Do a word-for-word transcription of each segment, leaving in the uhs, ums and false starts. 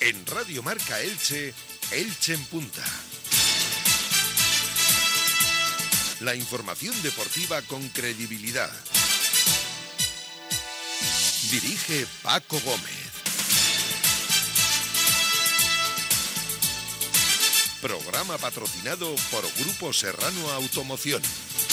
En Radio Marca Elche, Elche en Punta. La información deportiva con credibilidad. Dirige Paco Gómez. Programa patrocinado por Grupo Serrano Automoción.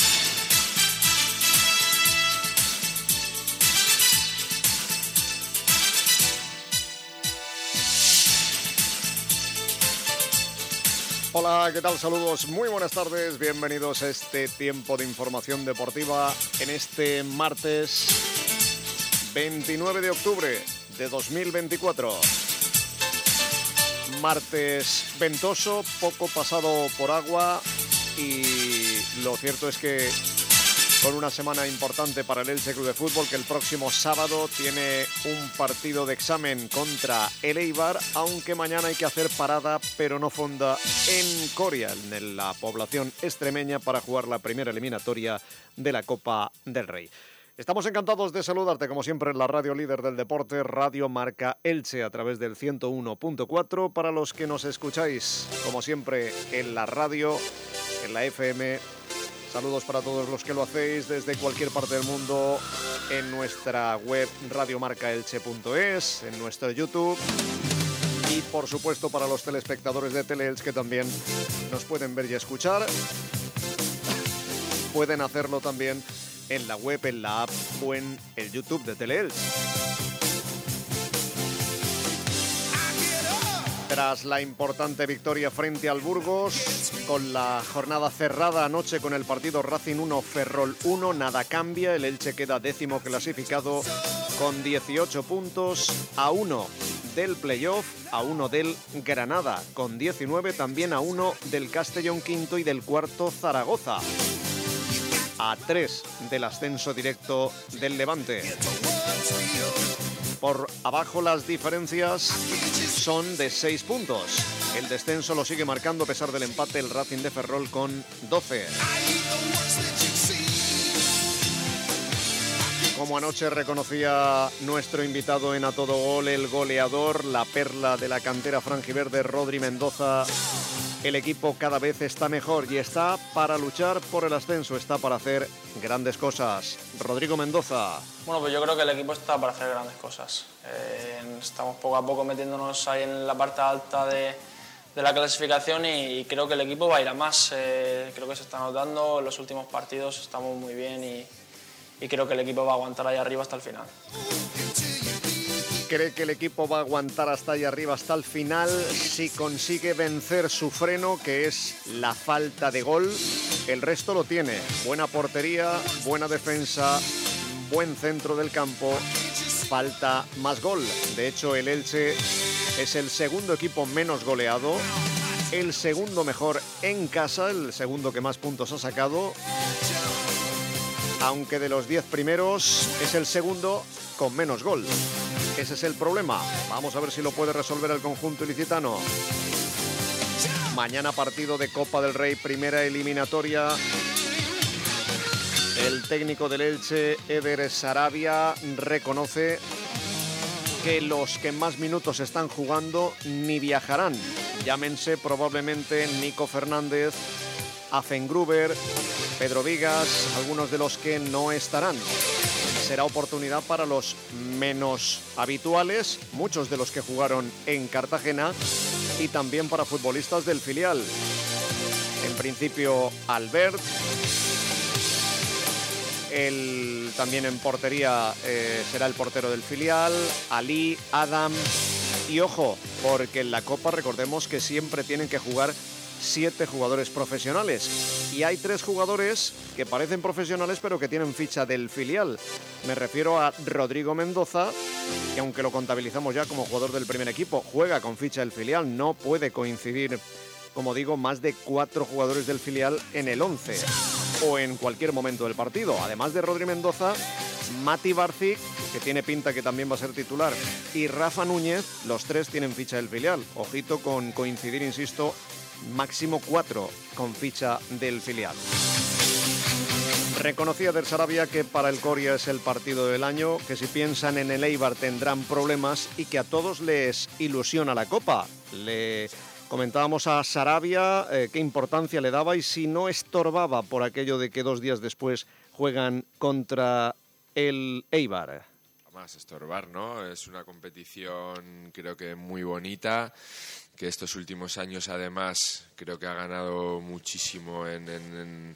Hola, ¿qué tal? Saludos, muy buenas tardes, bienvenidos a este tiempo de información deportiva en este martes veintinueve de octubre de dos mil veinticuatro. Martes ventoso, poco pasado por agua y lo cierto es que con una semana importante para el Elche Club de Fútbol, que el próximo sábado tiene un partido de examen contra el Eibar, aunque mañana hay que hacer parada, pero no fonda, en Coria, en la población extremeña, para jugar la primera eliminatoria de la Copa del Rey. Estamos encantados de saludarte, como siempre, en la radio líder del deporte, Radio Marca Elche, a través del ciento uno punto cuatro. Para los que nos escucháis, como siempre, en la radio, en la F M. Saludos para todos los que lo hacéis desde cualquier parte del mundo, en nuestra web radio marca elche punto es, en nuestro YouTube. Y, por supuesto, para los telespectadores de Teleelch, que también nos pueden ver y escuchar, pueden hacerlo también en la web, en la app o en el YouTube de Teleelch. Tras la importante victoria frente al Burgos, con la jornada cerrada anoche con el partido Racing uno, Ferrol uno, nada cambia. El Elche queda décimo clasificado con dieciocho puntos, a uno del playoff, a uno del Granada con diecinueve, también a uno del Castellón quinto y del cuarto Zaragoza, a tres del ascenso directo del Levante. Por abajo las diferencias son de seis puntos. El descenso lo sigue marcando, a pesar del empate, el Racing de Ferrol con doce. Como anoche reconocía nuestro invitado en A Todo Gol, el goleador, la perla de la cantera franjiverde, Rodri Mendoza, el equipo cada vez está mejor y está para luchar por el ascenso, está para hacer grandes cosas. Rodrigo Mendoza. Bueno, pues yo creo que el equipo está para hacer grandes cosas. Eh, estamos poco a poco metiéndonos ahí en la parte alta de, de la clasificación y, y creo que el equipo va a ir a más. Eh, creo que se está notando, en los últimos partidos estamos muy bien y, y creo que el equipo va a aguantar ahí arriba hasta el final. Cree que el equipo va a aguantar hasta ahí arriba, hasta el final, si consigue vencer su freno, que es la falta de gol. El resto lo tiene. Buena portería, buena defensa, buen centro del campo. Falta más gol. De hecho, el Elche es el segundo equipo menos goleado, el segundo mejor en casa, el segundo que más puntos ha sacado, aunque de los diez primeros es el segundo con menos gol. Ese es el problema. Vamos a ver si lo puede resolver el conjunto ilicitano. Mañana partido de Copa del Rey, primera eliminatoria. El técnico del Elche, Eder Sarabia, reconoce que los que más minutos están jugando ni viajarán. Llámense probablemente Nico Fernández, Afengruber, Pedro Vigas, algunos de los que no estarán. Será oportunidad para los menos habituales, muchos de los que jugaron en Cartagena, y también para futbolistas del filial. En principio, Albert. El, también en portería eh, será el portero del filial, Ali, Adam. Y ojo, porque en la Copa recordemos que siempre tienen que jugar siete jugadores profesionales. Y hay tres jugadores que parecen profesionales pero que tienen ficha del filial. Me refiero a Rodrigo Mendoza, que aunque lo contabilizamos ya como jugador del primer equipo, juega con ficha del filial. No puede coincidir, como digo, más de cuatro jugadores del filial en el once o en cualquier momento del partido. Además de Rodri Mendoza, Mati Barcic, que tiene pinta que también va a ser titular, y Rafa Núñez, los tres tienen ficha del filial. Ojito con coincidir, insisto, máximo cuatro con ficha del filial. Reconocía Del Sarabia que para el Coria es el partido del año, que si piensan en el Eibar tendrán problemas y que a todos les ilusiona la Copa. Le comentábamos a Sarabia eh, qué importancia le daba y si no estorbaba por aquello de que dos días después juegan contra el Eibar. Más estorbar, ¿no? Es una competición creo que muy bonita, que estos últimos años además creo que ha ganado muchísimo en... en, en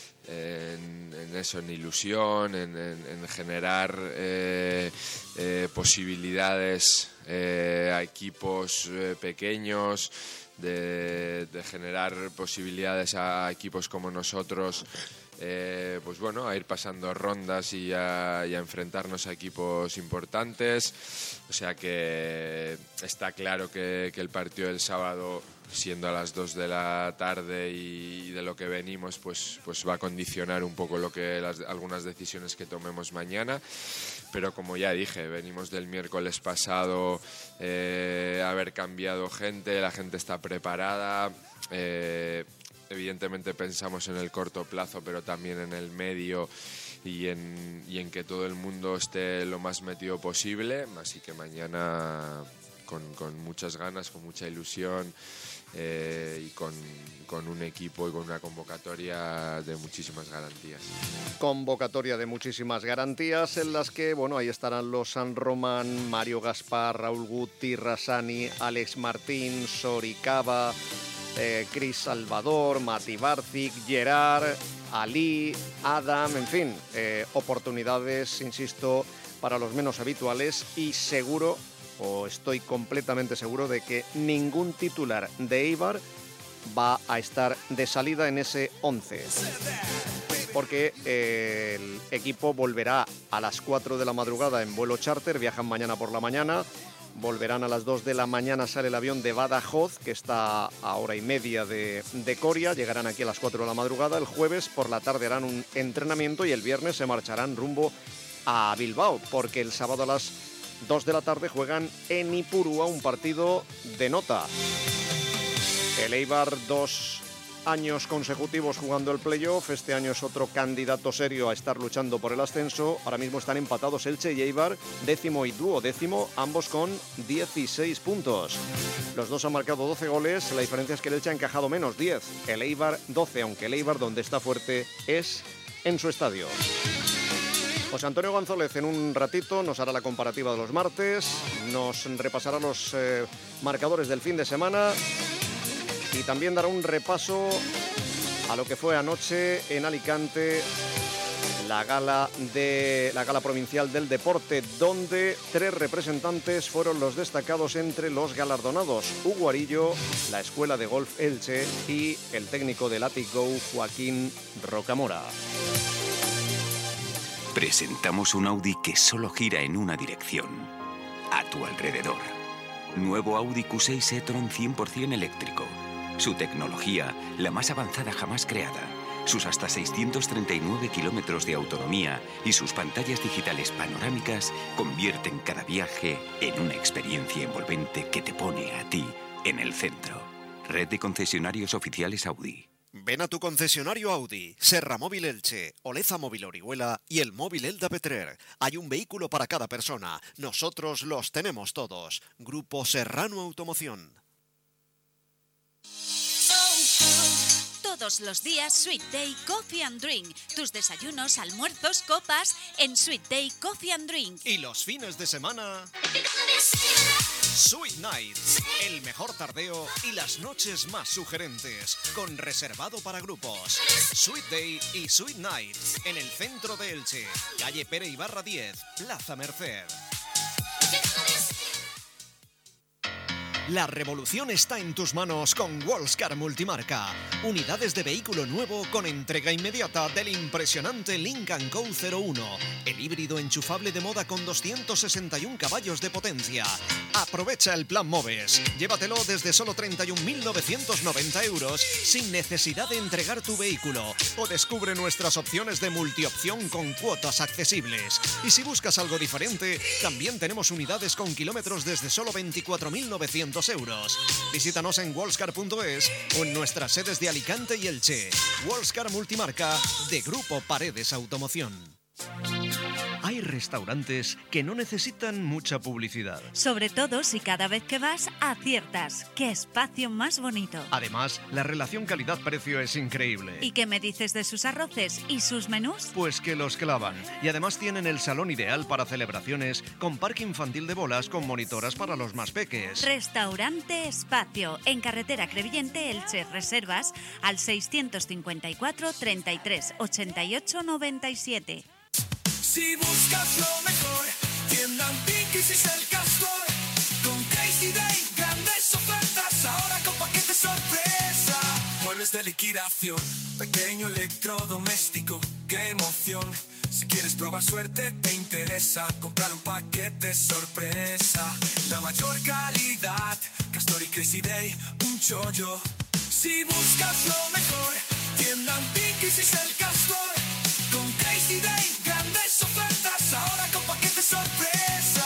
En, en eso, en ilusión, en, en, en generar eh, eh, posibilidades eh, a equipos eh, pequeños, de, de generar posibilidades a equipos como nosotros, eh, pues bueno, a ir pasando rondas y a, y a enfrentarnos a equipos importantes. O sea que está claro que, que el partido del sábado, siendo a las dos de la tarde y de lo que venimos, pues, pues va a condicionar un poco lo que las, algunas decisiones que tomemos mañana. Pero como ya dije, venimos del miércoles pasado eh, haber cambiado gente, la gente está preparada. Eh, evidentemente pensamos en el corto plazo, pero también en el medio y en, y en que todo el mundo esté lo más metido posible. Así que mañana con, con muchas ganas, con mucha ilusión. Eh, y con, con un equipo y con una convocatoria de muchísimas garantías. Convocatoria de muchísimas garantías en las que, bueno, ahí estarán los San Román, Mario Gaspar, Raúl Guti, Rassani, Alex Martín, Soricaba, eh, Cris Salvador, Mati Barcic, Gerard, Ali, Adam, en fin, eh, oportunidades, insisto, para los menos habituales y seguro, o estoy completamente seguro de que ningún titular de Eibar va a estar de salida en ese once. Porque eh, el equipo volverá a las cuatro de la madrugada en vuelo charter, viajan mañana por la mañana, volverán a las dos de la mañana, sale el avión de Badajoz, que está a hora y media de, de Coria, llegarán aquí a las cuatro de la madrugada, el jueves por la tarde harán un entrenamiento y el viernes se marcharán rumbo a Bilbao, porque el sábado a las dos de la tarde juegan en Ipurúa, un partido de nota. El Eibar, dos años consecutivos jugando el playoff, este año es otro candidato serio a estar luchando por el ascenso. Ahora mismo están empatados Elche y Eibar, décimo y duodécimo, ambos con dieciséis puntos. Los dos han marcado doce goles, la diferencia es que el Elche ha encajado menos, diez. El Eibar doce, aunque el Eibar donde está fuerte es en su estadio. José Antonio González en un ratito nos hará la comparativa de los martes, nos repasará los eh, marcadores del fin de semana y también dará un repaso a lo que fue anoche en Alicante la gala de la gala provincial del deporte, donde tres representantes fueron los destacados entre los galardonados: Hugo Arillo, la Escuela de Golf Elche y el técnico del Athletic Go, Joaquín Rocamora. Presentamos un Audi que solo gira en una dirección, a tu alrededor. Nuevo Audi Q seis e-tron cien por ciento eléctrico. Su tecnología, la más avanzada jamás creada. Sus hasta seiscientos treinta y nueve kilómetros de autonomía y sus pantallas digitales panorámicas convierten cada viaje en una experiencia envolvente que te pone a ti en el centro. Red de concesionarios oficiales Audi. Ven a tu concesionario Audi, Serra Móvil Elche, Oleza Móvil Orihuela y el Móvil Elda Petrer. Hay un vehículo para cada persona. Nosotros los tenemos todos. Grupo Serrano Automoción. Todos los días Sweet Day Coffee and Drink. Tus desayunos, almuerzos, copas en Sweet Day Coffee and Drink. Y los fines de semana, Sweet Nights, el mejor tardeo y las noches más sugerentes, con reservado para grupos. Sweet Day y Sweet Nights, en el centro de Elche, calle Pere Ibarra diez, Plaza Merced. La revolución está en tus manos con Wallscar Multimarca. Unidades de vehículo nuevo con entrega inmediata del impresionante Lincoln Co cero uno. El híbrido enchufable de moda con doscientos sesenta y uno caballos de potencia. Aprovecha el plan Moves. Llévatelo desde solo treinta y un mil novecientos noventa euros sin necesidad de entregar tu vehículo. O descubre nuestras opciones de multiopción con cuotas accesibles. Y si buscas algo diferente, también tenemos unidades con kilómetros desde solo veinticuatro mil novecientos setecientos euros. Visítanos en wallscar punto es o en nuestras sedes de Alicante y Elche. Wallscar Multimarca, de Grupo Paredes Automoción. Hay restaurantes que no necesitan mucha publicidad. Sobre todo si cada vez que vas aciertas. ¡Qué espacio más bonito! Además, la relación calidad-precio es increíble. ¿Y qué me dices de sus arroces y sus menús? Pues que los clavan. Y además tienen el salón ideal para celebraciones, con parque infantil de bolas con monitoras para los más peques. Restaurante Espacio, en carretera Crevillente, Elche. Reservas al seiscientos cincuenta y cuatro, treinta y tres, ochenta y ocho, noventa y siete. Si buscas lo mejor, tienda Antiquis es el castor. Con Crazy Day, grandes ofertas, ahora con paquete sorpresa. Muebles de liquidación, pequeño electrodoméstico, qué emoción. Si quieres probar suerte, te interesa comprar un paquete sorpresa. La mayor calidad, Castor y Crazy Day, un chollo. Si buscas lo mejor, tienda Antiquis es el castor. Con Crazy Day, grandes ofertas, ahora con paquete sorpresa.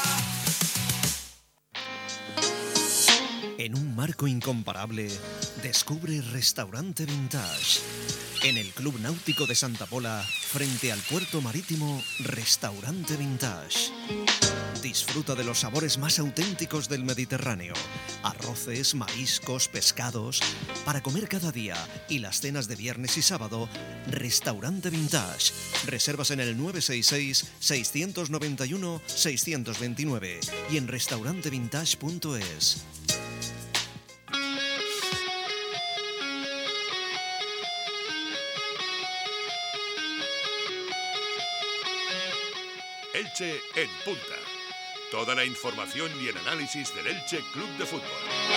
En un marco incomparable, descubre Restaurante Vintage. En el Club Náutico de Santa Pola, frente al puerto marítimo, Restaurante Vintage. Disfruta de los sabores más auténticos del Mediterráneo. Arroces, mariscos, pescados. Para comer cada día y las cenas de viernes y sábado, Restaurante Vintage. Reservas en el nueve seis seis, seis nueve uno, seis dos nueve y en restaurante vintage punto es. Elche en punta. Toda la información y el análisis del Elche Club de Fútbol.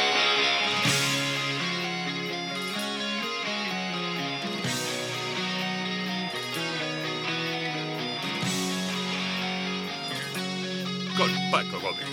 Con Paco Gómez.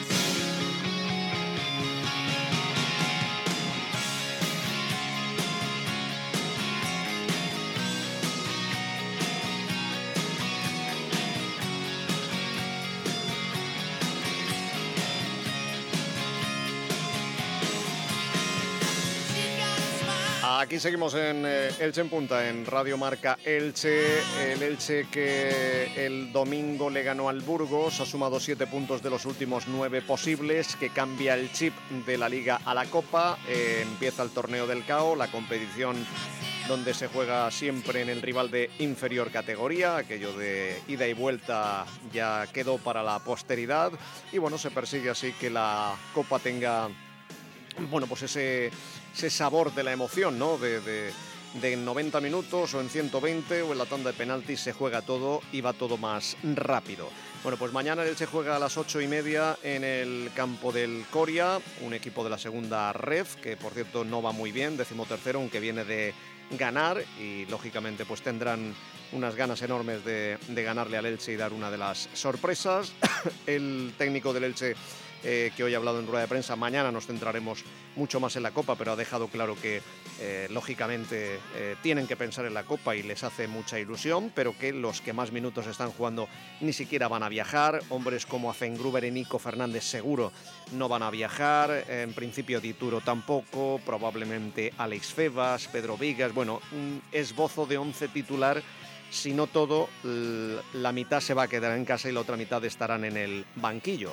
Aquí seguimos en eh, Elche en punta, en Radio Marca Elche. El Elche que el domingo le ganó al Burgos, ha sumado siete puntos de los últimos nueve posibles, que cambia el chip de la Liga a la Copa. Eh, empieza el torneo del C A O, la competición donde se juega siempre en el rival de inferior categoría. Aquello de ida y vuelta ya quedó para la posteridad. Y bueno, se persigue así que la Copa tenga, bueno, pues ese... ese sabor de la emoción, ¿no? De, de, de noventa minutos o en ciento veinte o en la tanda de penaltis se juega todo y va todo más rápido. Bueno, pues mañana el Elche juega a las ocho y media en el campo del Coria, un equipo de la segunda ref, que por cierto no va muy bien, decimotercero, aunque viene de ganar y lógicamente pues tendrán unas ganas enormes de, de ganarle al Elche y dar una de las sorpresas. El técnico del Elche, Eh, que hoy ha hablado en rueda de prensa, mañana nos centraremos mucho más en la Copa, pero ha dejado claro que eh, lógicamente eh, tienen que pensar en la Copa y les hace mucha ilusión, pero que los que más minutos están jugando ni siquiera van a viajar. Hombres como Afengruber y Nico Fernández seguro no van a viajar, en principio Dituro tampoco, probablemente Alex Febas, Pedro Vigas, bueno, un esbozo de once titular. Si no todo, la mitad se va a quedar en casa y la otra mitad estarán en el banquillo.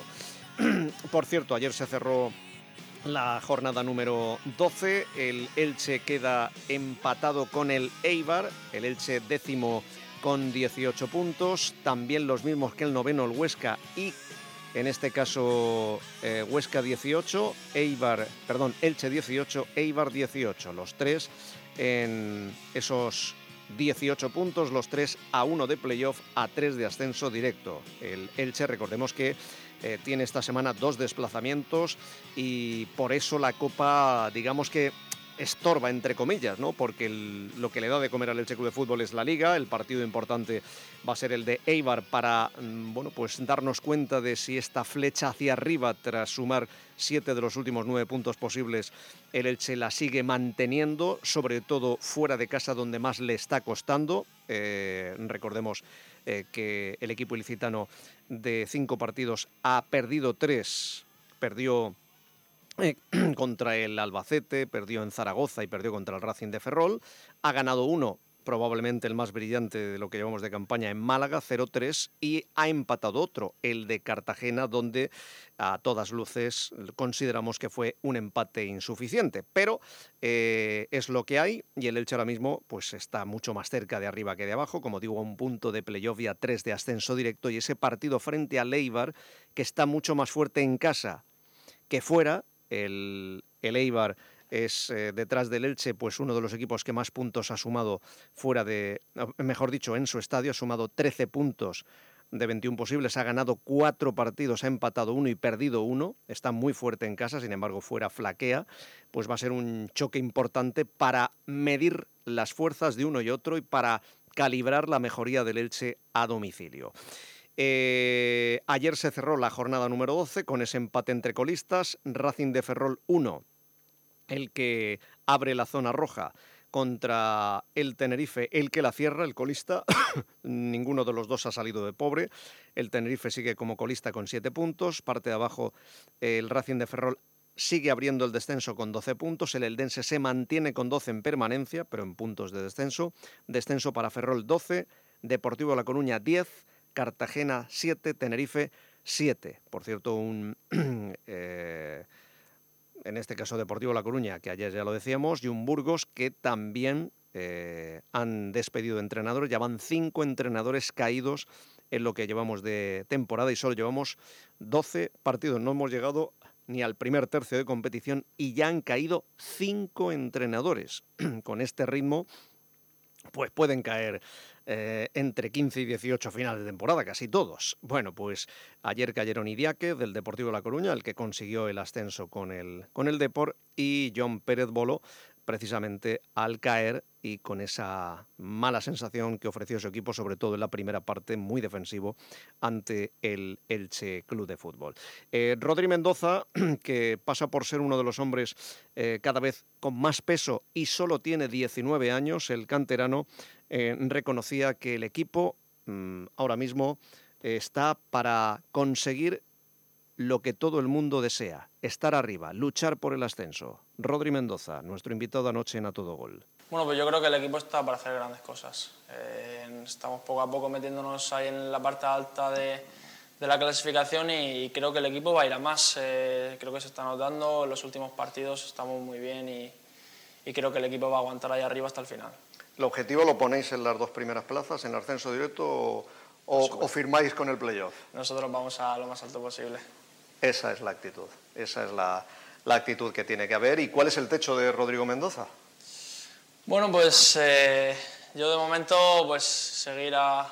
Por cierto, ayer se cerró la jornada número doce, el Elche queda empatado con el Eibar, el Elche décimo con dieciocho puntos, también los mismos que el noveno, el Huesca, y en este caso eh, Huesca dieciocho, Eibar, perdón, Elche dieciocho, Eibar dieciocho, los tres en esos dieciocho puntos, los tres a uno de playoff, a tres de ascenso directo. El Elche, recordemos que Eh, tiene esta semana dos desplazamientos y por eso la Copa, digamos que estorba, entre comillas, ¿no? Porque el, lo que le da de comer al Elche Club de Fútbol es la Liga. El partido importante va a ser el de Eibar para, bueno, pues darnos cuenta de si esta flecha hacia arriba, tras sumar siete de los últimos nueve puntos posibles, el Elche la sigue manteniendo, sobre todo fuera de casa, donde más le está costando. Eh, recordemos eh, que el equipo ilicitano de cinco partidos ha perdido tres, perdió eh, contra el Albacete, perdió en Zaragoza y perdió contra el Racing de Ferrol. Ha ganado uno, probablemente el más brillante de lo que llevamos de campaña, en Málaga, cero tres, y ha empatado otro, el de Cartagena, donde a todas luces consideramos que fue un empate insuficiente, pero eh, es lo que hay, y el Elche ahora mismo pues está mucho más cerca de arriba que de abajo, como digo, a un punto de playoff y a tres de ascenso directo, y ese partido frente al Eibar, que está mucho más fuerte en casa que fuera, el, el Eibar es eh, detrás del Elche pues uno de los equipos que más puntos ha sumado fuera de, mejor dicho, en su estadio, ha sumado trece puntos de veintiún posibles, ha ganado cuatro partidos, ha empatado uno y perdido uno, está muy fuerte en casa, sin embargo fuera flaquea, pues va a ser un choque importante para medir las fuerzas de uno y otro y para calibrar la mejoría del Elche a domicilio. Eh, ayer se cerró la jornada número doce con ese empate entre colistas, Racing de Ferrol uno, el que abre la zona roja, contra el Tenerife, el que la cierra, el colista. Ninguno de los dos ha salido de pobre. El Tenerife sigue como colista con siete puntos. Parte de abajo, el Racing de Ferrol sigue abriendo el descenso con doce puntos. El Eldense se mantiene con doce en permanencia, pero en puntos de descenso. Descenso para Ferrol doce, Deportivo La Coruña diez, Cartagena siete, Tenerife siete. Por cierto, un... eh, en este caso Deportivo La Coruña, que ayer ya lo decíamos, y un Burgos que también eh, han despedido entrenadores. Ya van cinco entrenadores caídos en lo que llevamos de temporada y solo llevamos doce partidos. No hemos llegado ni al primer tercio de competición y ya han caído cinco entrenadores. Con este ritmo, pues pueden caer eh, entre quince y dieciocho finales de temporada, casi todos. Bueno, pues ayer cayeron Idiáquez, del Deportivo de La Coruña, el que consiguió el ascenso con el, con el Depor, y John Pérez Bolo, precisamente al caer y con esa mala sensación que ofreció su equipo, sobre todo en la primera parte, muy defensivo, ante el Elche Club de Fútbol. Eh, Rodri Mendoza, que pasa por ser uno de los hombres eh, cada vez con más peso y solo tiene diecinueve años, el canterano, eh, reconocía que el equipo mmm, ahora mismo eh, está para conseguir lo que todo el mundo desea, estar arriba, luchar por el ascenso. Rodri Mendoza, nuestro invitado anoche en A Todo Gol. Bueno, pues yo creo que el equipo está para hacer grandes cosas. Eh, estamos poco a poco metiéndonos ahí en la parte alta de, de la clasificación y, y creo que el equipo va a ir a más. Eh, creo que se está notando, en los últimos partidos estamos muy bien y, y creo que el equipo va a aguantar ahí arriba hasta el final. ¿El objetivo lo ponéis en las dos primeras plazas, en el ascenso directo, o, o, o firmáis con el playoff? Nosotros vamos a lo más alto posible. Esa es la actitud, esa es la, la actitud que tiene que haber. ¿Y cuál es el techo de Rodrigo Mendoza? Bueno, pues eh, yo de momento pues seguir a,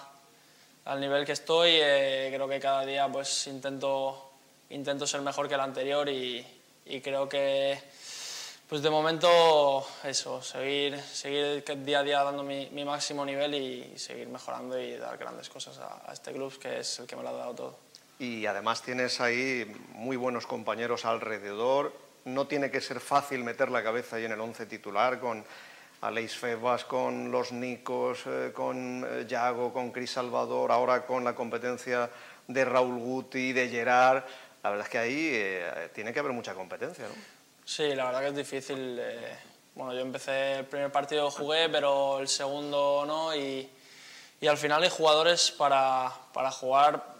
al nivel que estoy. Eh, creo que cada día pues intento, intento ser mejor que el anterior y, y creo que pues de momento eso, seguir, seguir día a día dando mi, mi máximo nivel y seguir mejorando y dar grandes cosas a, a este club que es el que me lo ha dado todo. Y además tienes ahí muy buenos compañeros alrededor. No tiene que ser fácil meter la cabeza ahí en el once titular con Aleix Febas, con los Nicos, eh, con eh, Yago, con Cris Salvador, ahora con la competencia de Raúl Guti, de Gerard. La verdad es que ahí eh, tiene que haber mucha competencia, ¿no? Sí, la verdad que es difícil. Eh, bueno, yo empecé el primer partido, jugué, pero el segundo no. Y, y al final hay jugadores para, para jugar.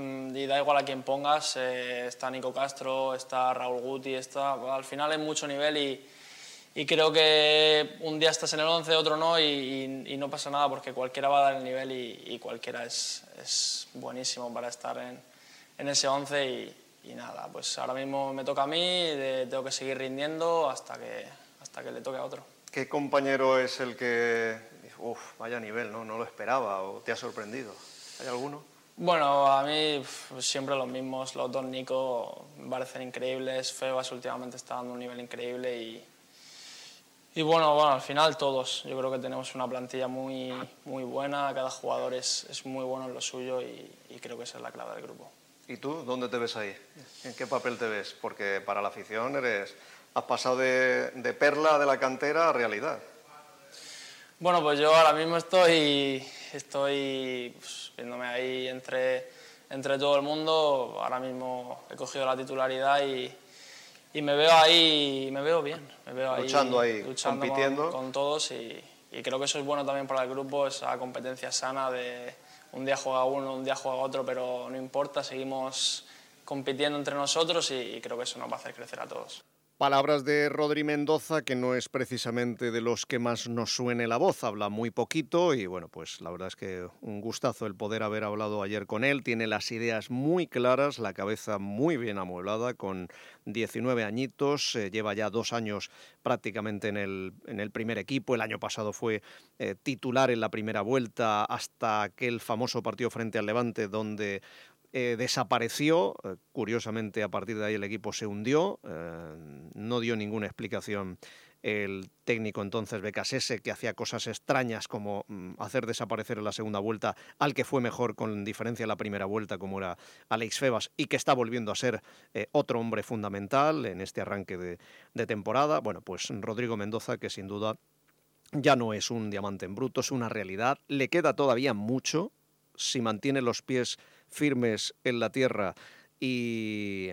Y da igual a quién pongas, eh, está Nico Castro, está Raúl Guti, está, al final hay mucho nivel y, y creo que un día estás en el once, otro no y, y, y no pasa nada porque cualquiera va a dar el nivel y, y cualquiera es, es buenísimo para estar en, en ese once y, y nada, pues ahora mismo me toca a mí, de, tengo que seguir rindiendo hasta que, hasta que le toque a otro. ¿Qué compañero es el que, uff, vaya nivel, ¿no? No lo esperaba o te ha sorprendido? ¿Hay alguno? Bueno, a mí pues, siempre los mismos, los dos Nico me parecen increíbles, Febas últimamente está dando un nivel increíble y, y bueno, bueno, al final todos, yo creo que tenemos una plantilla muy, muy buena, cada jugador es, es muy bueno en lo suyo y, y creo que esa es la clave del grupo. ¿Y tú dónde te ves ahí? ¿En qué papel te ves? Porque para la afición eres, has pasado de, de perla de la cantera a realidad. Bueno, pues yo ahora mismo estoy, estoy pues, viéndome ahí entre, entre todo el mundo. Ahora mismo he cogido la titularidad y, y me veo ahí, me veo bien, me veo ahí luchando ahí, luchando compitiendo con, con todos y, y creo que eso es bueno también para el grupo, esa competencia sana de un día juega uno, un día juega otro, pero no importa, seguimos compitiendo entre nosotros y, y creo que eso nos va a hacer crecer a todos. Palabras de Rodri Mendoza, que no es precisamente de los que más nos suene la voz, habla muy poquito y bueno, pues la verdad es que un gustazo el poder haber hablado ayer con él, tiene las ideas muy claras, la cabeza muy bien amueblada, con diecinueve añitos, eh, lleva ya dos años prácticamente en el, en el primer equipo, el año pasado fue eh, titular en la primera vuelta hasta aquel famoso partido frente al Levante donde Eh, desapareció, eh, curiosamente a partir de ahí el equipo se hundió, eh, no dio ninguna explicación el técnico entonces Becasese, que hacía cosas extrañas como mm, hacer desaparecer en la segunda vuelta al que fue mejor con diferencia en la primera vuelta como era Alex Febas y que está volviendo a ser eh, otro hombre fundamental en este arranque de, de temporada. Bueno, pues Rodrigo Mendoza, que sin duda ya no es un diamante en bruto, es una realidad, le queda todavía mucho si mantiene los pies firmes en la tierra y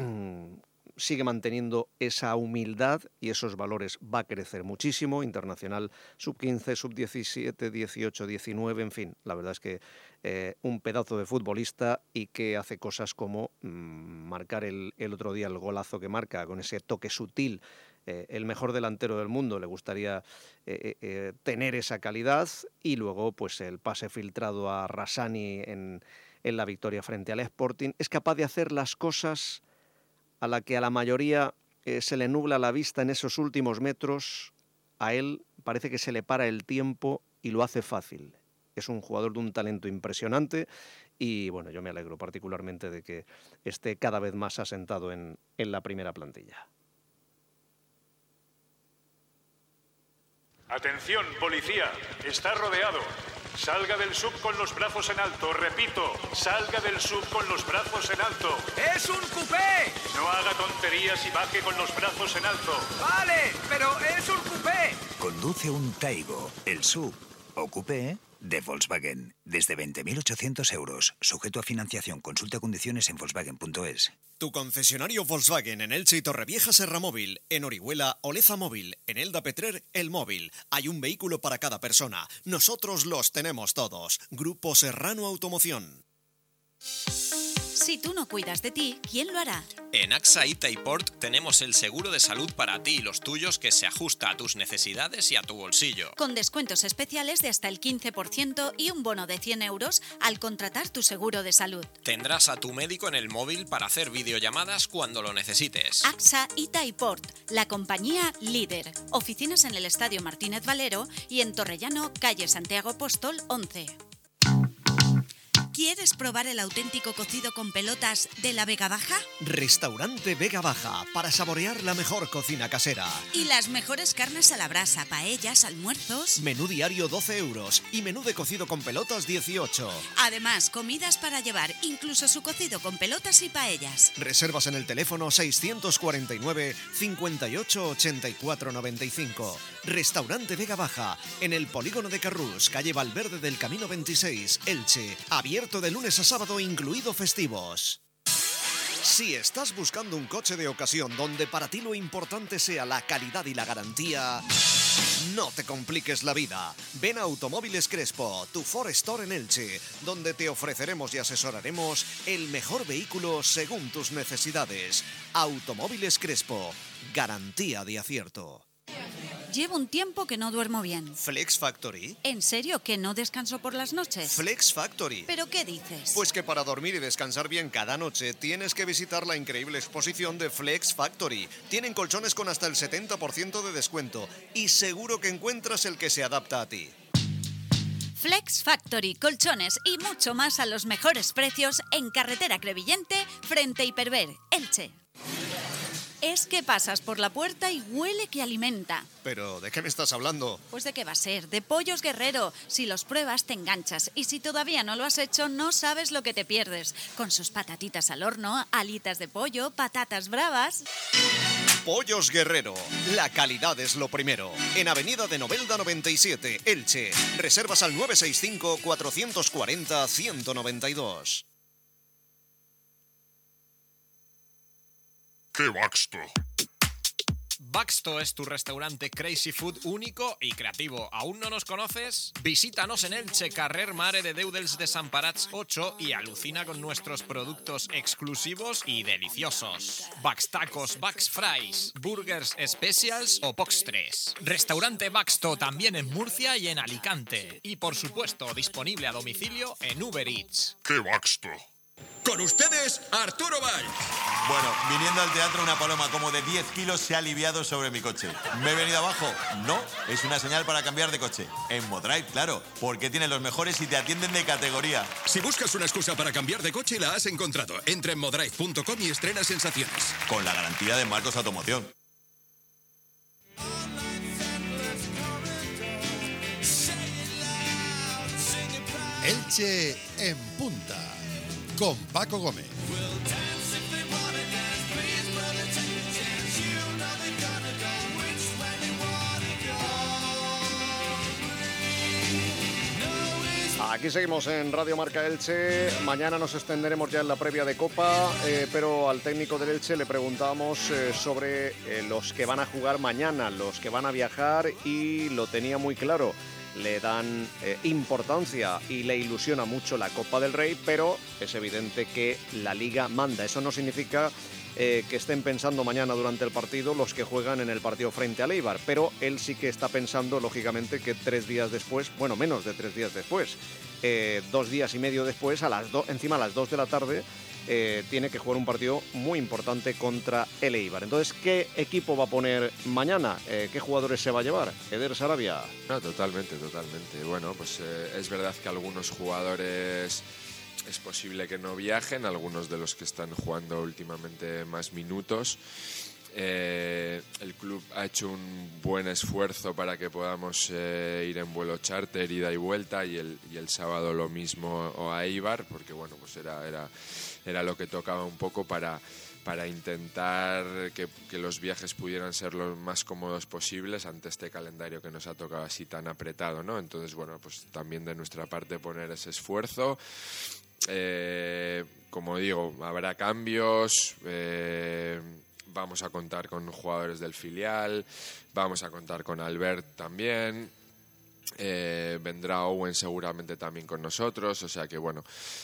sigue manteniendo esa humildad y esos valores, va a crecer muchísimo. Internacional sub quince, sub diecisiete, dieciocho, diecinueve, en fin, la verdad es que eh, un pedazo de futbolista y que hace cosas como mmm, marcar el, el otro día el golazo que marca con ese toque sutil. Eh, el mejor delantero del mundo, le gustaría eh, eh, tener esa calidad y luego pues el pase filtrado a Rassani en, en la victoria frente al Sporting. Es capaz de hacer las cosas a la que a la mayoría eh, se le nubla la vista en esos últimos metros. A él parece que se le para el tiempo y lo hace fácil. Es un jugador de un talento impresionante y bueno, yo me alegro particularmente de que esté cada vez más asentado en, en la primera plantilla. Atención, policía, está rodeado. Salga del sub con los brazos en alto, repito, salga del sub con los brazos en alto. ¡Es un coupé! No haga tonterías y baje con los brazos en alto. Vale, pero es un coupé. Conduce un Taigo, el sub o coupé de Volkswagen, desde veinte mil ochocientos euros, sujeto a financiación. Consulta condiciones en volkswagen punto es. Tu concesionario Volkswagen en Elche y Torrevieja Serra Móvil, en Orihuela Oleza Móvil, en Elda Petrer El Móvil. Hay un vehículo para cada persona. Nosotros los tenemos todos. Grupo Serrano Automoción. Si tú no cuidas de ti, ¿quién lo hará? En AXA Itaiport tenemos el seguro de salud para ti y los tuyos que se ajusta a tus necesidades y a tu bolsillo. Con descuentos especiales de hasta el quince por ciento y un bono de cien euros al contratar tu seguro de salud. Tendrás a tu médico en el móvil para hacer videollamadas cuando lo necesites. AXA Itaiport, la compañía líder. Oficinas en el Estadio Martínez Valero y en Torrellano, calle Santiago Apóstol once. ¿Quieres probar el auténtico cocido con pelotas de la Vega Baja? Restaurante Vega Baja, para saborear la mejor cocina casera. Y las mejores carnes a la brasa, paellas, almuerzos. Menú diario doce euros y menú de cocido con pelotas dieciocho. Además, comidas para llevar, incluso su cocido con pelotas y paellas. Reservas en el teléfono seiscientos cuarenta y nueve, cincuenta y ocho, ochenta y cuatro noventa y cinco. Restaurante Vega Baja, en el polígono de Carrús, calle Valverde del Camino veintiséis, Elche. Abierto de lunes a sábado, incluido festivos. Si estás buscando un coche de ocasión donde para ti lo importante sea la calidad y la garantía, no te compliques la vida. Ven a Automóviles Crespo, tu Ford Store en Elche, donde te ofreceremos y asesoraremos el mejor vehículo según tus necesidades. Automóviles Crespo, garantía de acierto. Llevo un tiempo que no duermo bien. ¿Flex Factory? ¿En serio que no descanso por las noches? Flex Factory. ¿Pero qué dices? Pues que para dormir y descansar bien cada noche tienes que visitar la increíble exposición de Flex Factory. Tienen colchones con hasta el setenta por ciento de descuento y seguro que encuentras el que se adapta a ti. Flex Factory, colchones y mucho más a los mejores precios en carretera Crevillente, frente a Hiperver, Elche. Es que pasas por la puerta y huele que alimenta. ¿Pero de qué me estás hablando? Pues de qué va a ser, de Pollos Guerrero. Si los pruebas te enganchas y si todavía no lo has hecho no sabes lo que te pierdes. Con sus patatitas al horno, alitas de pollo, patatas bravas. Pollos Guerrero, la calidad es lo primero. En Avenida de Novelda noventa y siete, Elche. Reservas al nueve seis cinco, cuatrocientos cuarenta, ciento noventa y dos. ¡Qué Baxto! Baxto es tu restaurante Crazy Food único y creativo. ¿Aún no nos conoces? Visítanos en Elche, carrer Mare de Déu dels Desemparats ocho y alucina con nuestros productos exclusivos y deliciosos. Baxtacos, Bax Fries, Burgers Specials o Postres. Restaurante Baxto también en Murcia y en Alicante. Y por supuesto disponible a domicilio en Uber Eats. ¡Qué Baxto! Con ustedes, Arturo Valls. Bueno, viniendo al teatro, una paloma como de diez kilos se ha aliviado sobre mi coche. ¿Me he venido abajo? No, es una señal para cambiar de coche. En Modrive, claro, porque tienen los mejores y te atienden de categoría. Si buscas una excusa para cambiar de coche, la has encontrado. Entra en modrive punto com y estrena sensaciones. Con la garantía de Marcos Automoción. Elche en punta, con Paco Gómez. Aquí seguimos en Radio Marca Elche. Mañana nos extenderemos ya en la previa de Copa, eh, pero al técnico del Elche le preguntamos eh, sobre eh, los que van a jugar mañana, los que van a viajar, y lo tenía muy claro. Le dan eh, importancia y le ilusiona mucho la Copa del Rey, pero es evidente que la Liga manda. Eso no significa eh, que estén pensando mañana durante el partido los que juegan en el partido frente al Eibar, pero él sí que está pensando, lógicamente, que tres días después, bueno, menos de tres días después, eh, dos días y medio después, a las do, encima a las dos de la tarde, Eh, tiene que jugar un partido muy importante contra el Eibar. Entonces, ¿qué equipo va a poner mañana? Eh, ¿Qué jugadores se va a llevar? Eder Sarabia. No, totalmente, totalmente. Bueno, pues eh, es verdad que algunos jugadores es posible que no viajen, algunos de los que están jugando últimamente más minutos. Eh, el club ha hecho un buen esfuerzo para que podamos eh, ir en vuelo charter, ida y vuelta, y el, y el sábado lo mismo o a Eibar, porque bueno, pues era, era, era lo que tocaba un poco para, para intentar que, que los viajes pudieran ser los más cómodos posibles ante este calendario que nos ha tocado así tan apretado, ¿no? Entonces, bueno, pues también de nuestra parte poner ese esfuerzo. Eh, como digo, habrá cambios. Eh, Vamos a contar con jugadores del filial, vamos a contar con Albert también, eh, vendrá Owen seguramente también con nosotros, o sea que bueno,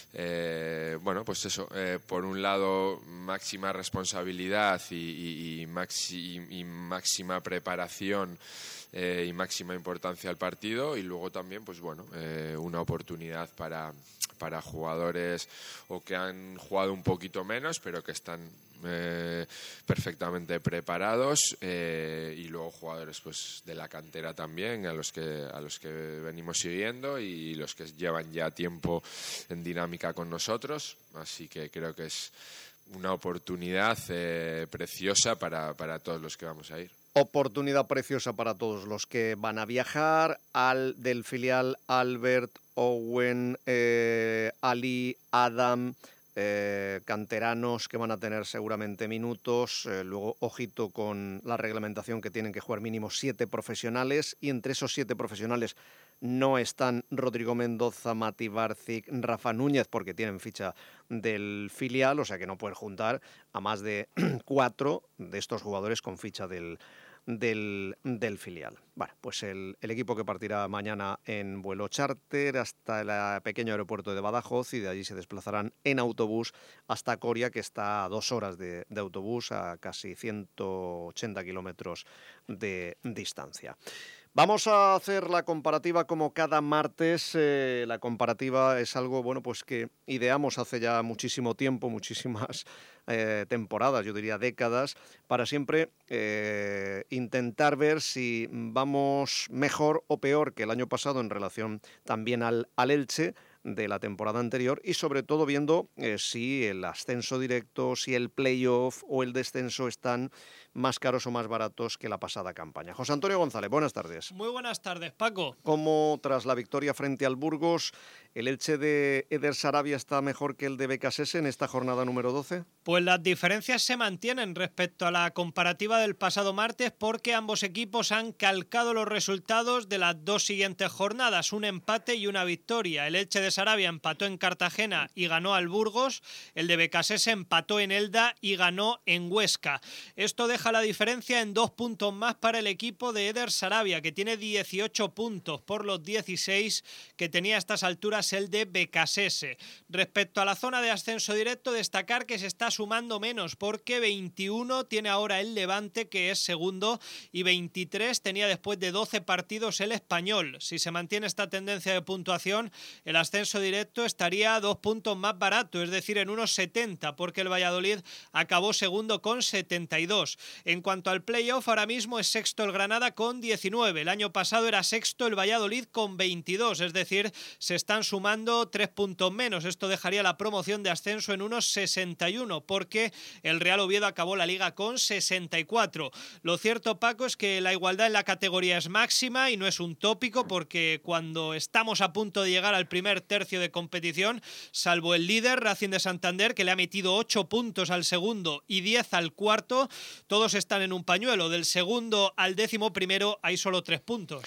eh, bueno pues eso, eh, por un lado máxima responsabilidad y, y, y, maxi, y máxima preparación eh, y máxima importancia al partido, y luego también pues bueno, eh, una oportunidad para, para jugadores o que han jugado un poquito menos pero que están Eh, perfectamente preparados, eh, y luego jugadores pues de la cantera también a los que a los que venimos siguiendo y los que llevan ya tiempo en dinámica con nosotros, así que creo que es una oportunidad eh, preciosa para, para todos los que vamos a ir. Oportunidad preciosa para todos los que van a viajar. Al del filial, Albert, Owen, eh, Ali, Adam, Eh, canteranos que van a tener seguramente minutos, eh, luego ojito con la reglamentación que tienen que jugar mínimo siete profesionales, y entre esos siete profesionales no están Rodrigo Mendoza, Mati Barcic, Rafa Núñez, porque tienen ficha del filial, o sea que no pueden juntar a más de cuatro de estos jugadores con ficha del Del, del filial. Bueno, pues el, el equipo que partirá mañana en vuelo charter hasta el pequeño aeropuerto de Badajoz, y de allí se desplazarán en autobús hasta Coria, que está a dos horas de, de autobús, a casi ciento ochenta kilómetros de distancia. Vamos a hacer la comparativa como cada martes. Eh, la comparativa es algo, bueno, pues que ideamos hace ya muchísimo tiempo, muchísimas eh, temporadas, yo diría décadas, para siempre eh, intentar ver si vamos mejor o peor que el año pasado en relación también al, al Elche de la temporada anterior, y sobre todo viendo eh, si el ascenso directo, si el playoff o el descenso están más caros o más baratos que la pasada campaña. José Antonio González, buenas tardes. Muy buenas tardes, Paco. ¿Cómo tras la victoria frente al Burgos, el Elche de Eder Sarabia está mejor que el de Becasese en esta jornada número doce? Pues las diferencias se mantienen respecto a la comparativa del pasado martes, porque ambos equipos han calcado los resultados de las dos siguientes jornadas, un empate y una victoria. El Elche de Sarabia empató en Cartagena y ganó al Burgos, el de Becasese empató en Elda y ganó en Huesca. Esto deja la diferencia en dos puntos más para el equipo de Eder Sarabia, que tiene dieciocho puntos por los dieciséis que tenía a estas alturas el de Becasese. Respecto a la zona de ascenso directo, destacar que se está sumando menos, porque veintiuno tiene ahora el Levante, que es segundo, y veintitrés tenía después de doce partidos el Español. Si se mantiene esta tendencia de puntuación, el ascenso directo estaría dos puntos más barato, es decir, en unos setenta, porque el Valladolid acabó segundo con setenta y dos. En cuanto al playoff, ahora mismo es sexto el Granada con diecinueve. El año pasado era sexto el Valladolid con veintidós, es decir, se están sumando tres puntos menos. Esto dejaría la promoción de ascenso en unos sesenta y uno, porque el Real Oviedo acabó la liga con sesenta y cuatro. Lo cierto, Paco, es que la igualdad en la categoría es máxima y no es un tópico, porque cuando estamos a punto de llegar al primer tercio de competición, salvo el líder, Racing de Santander, que le ha metido ocho puntos al segundo y diez al cuarto, todos están en un pañuelo. Del segundo al décimo primero hay solo tres puntos.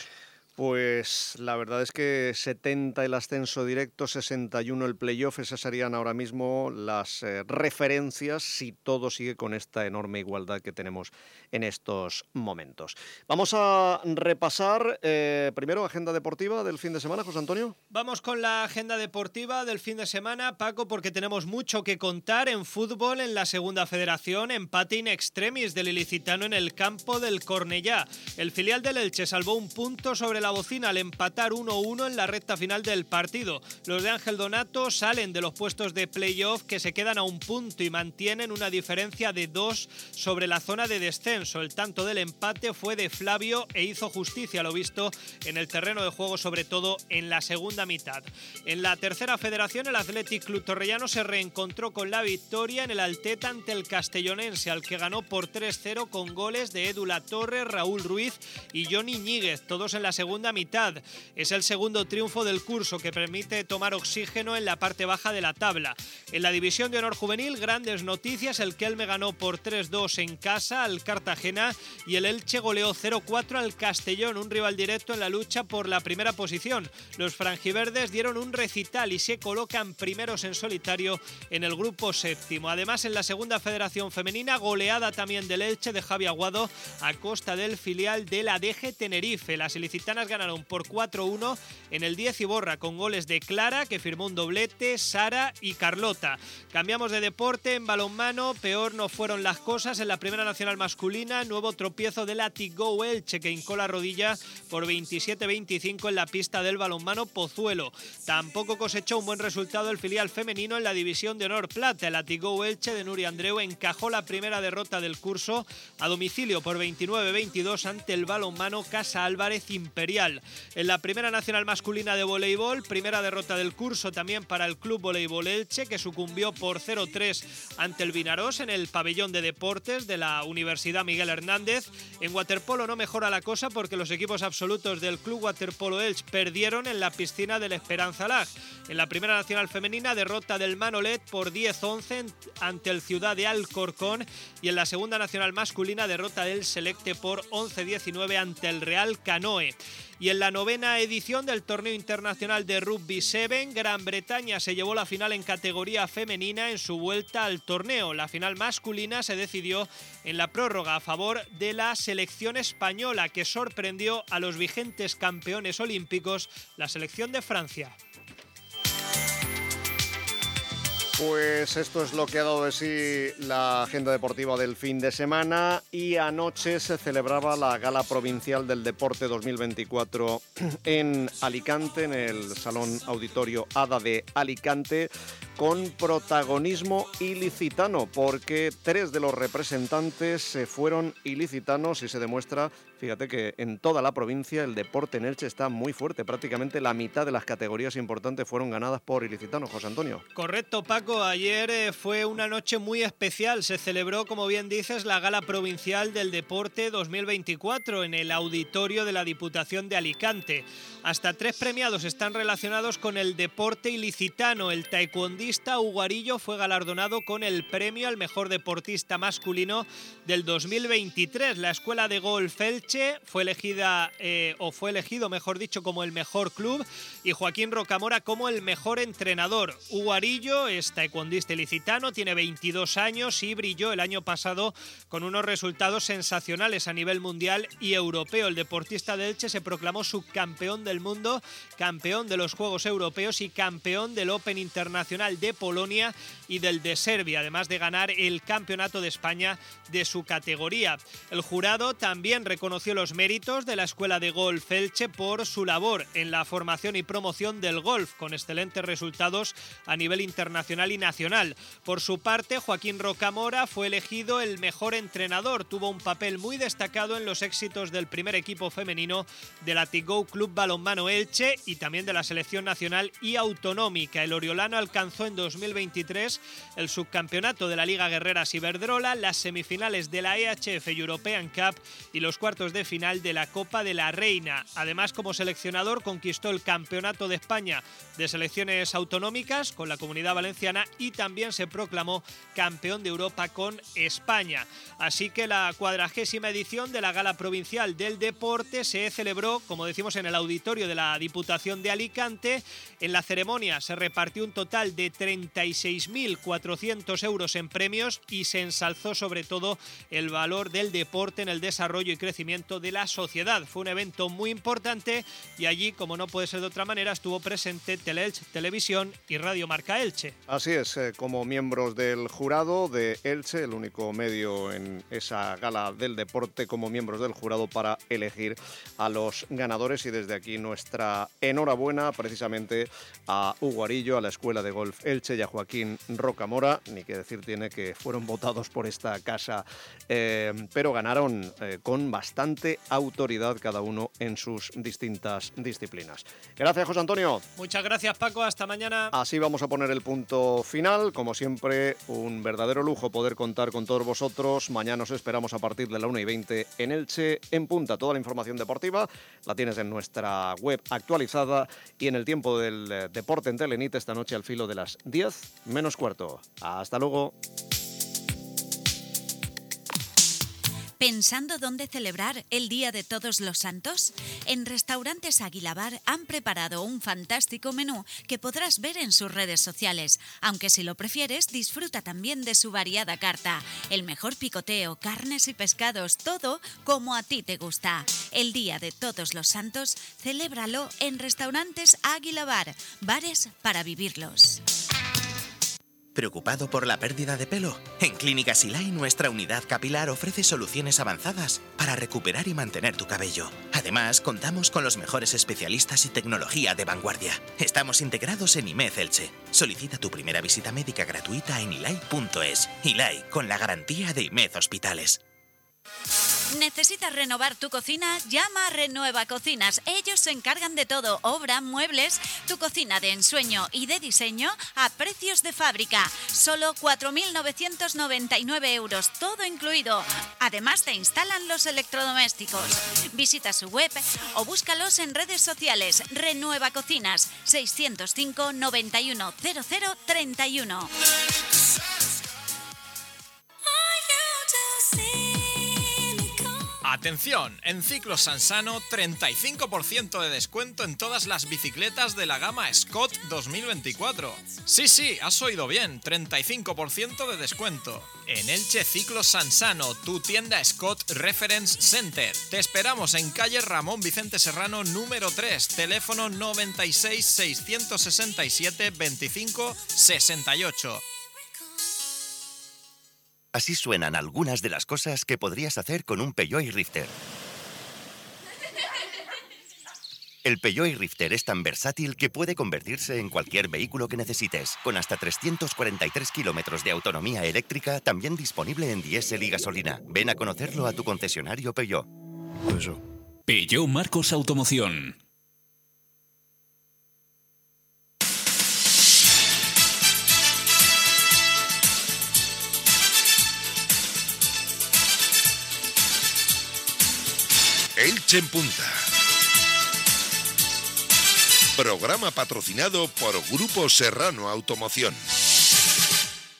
Pues la verdad es que setenta el ascenso directo, sesenta y uno el playoff. Esas serían ahora mismo las eh, referencias si todo sigue con esta enorme igualdad que tenemos en estos momentos. Vamos a repasar eh, primero agenda deportiva del fin de semana, José Antonio. Vamos con la agenda deportiva del fin de semana, Paco, porque tenemos mucho que contar en fútbol. En la segunda federación, empate in extremis del ilicitano en el campo del Cornellá. El filial del Elche salvó un punto sobre la bocina al empatar uno uno en la recta final del partido. Los de Ángel Donato salen de los puestos de playoff, que se quedan a un punto y mantienen una diferencia de dos sobre la zona de descenso. El tanto del empate fue de Flavio e hizo justicia a lo visto en el terreno de juego, sobre todo en la segunda mitad. En la tercera federación, el Athletic Club Torrellano se reencontró con la victoria en el Alteta ante el Castellonense, al que ganó por tres cero con goles de Edu Latorre, Raúl Ruiz y Johnny Ñíguez, todos en la segunda mitad. Es el segundo triunfo del curso, que permite tomar oxígeno en la parte baja de la tabla. En la división de honor juvenil, grandes noticias. El Kelme ganó por tres dos en casa al Cartagena y el Elche goleó cero cuatro al Castellón, un rival directo en la lucha por la primera posición. Los franjiverdes dieron un recital y se colocan primeros en solitario en el grupo séptimo. Además, en la segunda federación femenina, goleada también del Elche de Javi Aguado a costa del filial de la D G Tenerife. Las ilicitanas ganaron por cuatro uno en el diez Iborra, con goles de Clara, que firmó un doblete, Sara y Carlota. Cambiamos de deporte. En balonmano, peor no fueron las cosas en la Primera Nacional masculina. Nuevo tropiezo del Atigo Elche, que hincó la rodilla por veintisiete veinticinco en la pista del balonmano Pozuelo. Tampoco cosechó un buen resultado el filial femenino en la división de honor plata. El Atigo Elche de Nuri Andreu encajó la primera derrota del curso a domicilio por veintinueve veintidós ante el balonmano Casa Álvarez Imperial. En la Primera Nacional masculina de voleibol, primera derrota del curso también para el Club Voleibol Elche, que sucumbió por cero tres ante el Vinarós en el pabellón de deportes de la Universidad Miguel Hernández. En waterpolo no mejora la cosa, porque los equipos absolutos del Club Waterpolo Elche perdieron en la piscina del Esperanza Lag. En la Primera Nacional femenina, derrota del Manolet por diez once ante el Ciudad de Alcorcón, y en la Segunda Nacional masculina, derrota del Selecte por once diecinueve ante el Real Canoe. Y en la novena edición del torneo internacional de Rugby siete, Gran Bretaña se llevó la final en categoría femenina en su vuelta al torneo. La final masculina se decidió en la prórroga a favor de la selección española, que sorprendió a los vigentes campeones olímpicos, la selección de Francia. Pues esto es lo que ha dado de sí la agenda deportiva del fin de semana, y anoche se celebraba la Gala Provincial del Deporte dos mil veinticuatro en Alicante, en el Salón Auditorio Ada de Alicante, con protagonismo ilicitano, porque tres de los representantes fueron ilicitanos y se demuestra, fíjate, que en toda la provincia el deporte en Elche está muy fuerte. Prácticamente la mitad de las categorías importantes fueron ganadas por ilicitanos, José Antonio. Correcto, Paco. Paco, ayer eh, fue una noche muy especial. Se celebró, como bien dices, la Gala Provincial del Deporte dos mil veinticuatro en el auditorio de la Diputación de Alicante. Hasta tres premiados están relacionados con el deporte ilicitano. El taekwondista Hugo Arillo fue galardonado con el premio al mejor deportista masculino del dos mil veintitrés. La Escuela de Golf Elche fue elegida, eh, o fue elegido, mejor dicho, como el mejor club, y Joaquín Rocamora como el mejor entrenador. Hugo Arillo es taekwondista ilicitano, tiene veintidós años y brilló el año pasado con unos resultados sensacionales a nivel mundial y europeo. El deportista de Elche se proclamó subcampeón del mundo, campeón de los Juegos Europeos y campeón del Open Internacional de Polonia y del de Serbia, además de ganar el Campeonato de España de su categoría. El jurado también reconoció los méritos de la Escuela de Golf Elche por su labor en la formación y promoción del golf, con excelentes resultados a nivel internacional y nacional. Por su parte, Joaquín Rocamora fue elegido el mejor entrenador. Tuvo un papel muy destacado en los éxitos del primer equipo femenino del Atigou Club Balonmano Elche y también de la selección nacional y autonómica. El oriolano alcanzó en dos mil veintitrés el subcampeonato de la Liga Guerreras Iberdrola, las semifinales de la E H F European Cup y los cuartos de final de la Copa de la Reina. Además, como seleccionador, conquistó el Campeonato de España de selecciones autonómicas con la Comunidad Valenciana y también se proclamó campeón de Europa con España. Así que la cuadragésima edición de la Gala Provincial del Deporte se celebró, como decimos, en el auditorio de la Diputación de Alicante. En la ceremonia se repartió un total de treinta y seis mil cuatrocientos euros en premios y se ensalzó sobre todo el valor del deporte en el desarrollo y crecimiento de la sociedad. Fue un evento muy importante y allí, como no puede ser de otra manera, estuvo presente Teleelch Televisión y Radio Marca Elche. Así es, eh, como miembros del jurado de Elche, el único medio en esa gala del deporte, como miembros del jurado para elegir a los ganadores, y desde aquí nuestra enhorabuena precisamente a Hugo Arillo, a la Escuela de Golf Elche y a Joaquín Rocamora. Ni que decir tiene que fueron votados por esta casa, eh, pero ganaron eh, con bastante autoridad cada uno en sus distintas disciplinas. Gracias, José Antonio. Muchas gracias, Paco. Hasta mañana. Así vamos a poner el punto final. Como siempre, un verdadero lujo poder contar con todos vosotros. Mañana os esperamos a partir de la una y veinte en Elche en Punta. Toda la información deportiva la tienes en nuestra web actualizada y en el tiempo del eh, deporte en Telenit esta noche al filo de las diez menos cuarto. Hasta luego. ¿Pensando dónde celebrar el Día de Todos los Santos? En Restaurantes Águila Bar han preparado un fantástico menú que podrás ver en sus redes sociales. Aunque si lo prefieres, disfruta también de su variada carta. El mejor picoteo, carnes y pescados, todo como a ti te gusta. El Día de Todos los Santos, celébralo en Restaurantes Águila Bar. Bares para vivirlos. ¿Preocupado por la pérdida de pelo? En Clínica Silay nuestra unidad capilar ofrece soluciones avanzadas para recuperar y mantener tu cabello. Además, contamos con los mejores especialistas y tecnología de vanguardia. Estamos integrados en I M E D Elche. Solicita tu primera visita médica gratuita en ilay punto es. Ilay, con la garantía de I M E D Hospitales. ¿Necesitas renovar tu cocina? Llama a Renueva Cocinas. Ellos se encargan de todo, obra, muebles, tu cocina de ensueño y de diseño a precios de fábrica. Solo cuatro mil novecientos noventa y nueve euros, todo incluido. Además te instalan los electrodomésticos. Visita su web o búscalos en redes sociales. Renueva Cocinas, seiscientos cinco, noventa y uno, cero cero, treinta y uno. Atención, en Ciclos Sansano treinta y cinco por ciento de descuento en todas las bicicletas de la gama Scott dos mil veinticuatro. Sí, sí, has oído bien, treinta y cinco por ciento de descuento. En Elche Ciclos Sansano, tu tienda Scott Reference Center. Te esperamos en calle Ramón Vicente Serrano número tres, teléfono noventa y seis, seiscientos sesenta y siete, veinticinco, sesenta y ocho. Así suenan algunas de las cosas que podrías hacer con un Peugeot iRifter. El Peugeot iRifter es tan versátil que puede convertirse en cualquier vehículo que necesites, con hasta trescientos cuarenta y tres kilómetros de autonomía eléctrica, también disponible en diésel y gasolina. Ven a conocerlo a tu concesionario Peugeot. Eso. Peugeot Marcos Automoción. Elche en Punta. Programa patrocinado por Grupo Serrano Automoción.